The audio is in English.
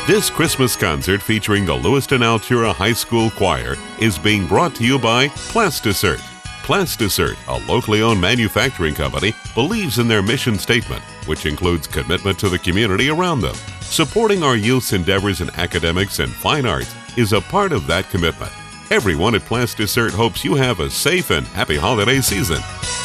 This Christmas concert featuring the Lewiston Altura High School Choir is being brought to you by Plasticert. Plasticert, a locally owned manufacturing company, believes in their mission statement, which includes commitment to the community around them. Supporting our youth's endeavors in academics and fine arts is a part of that commitment. Everyone at Plasticert hopes you have a safe and happy holiday season.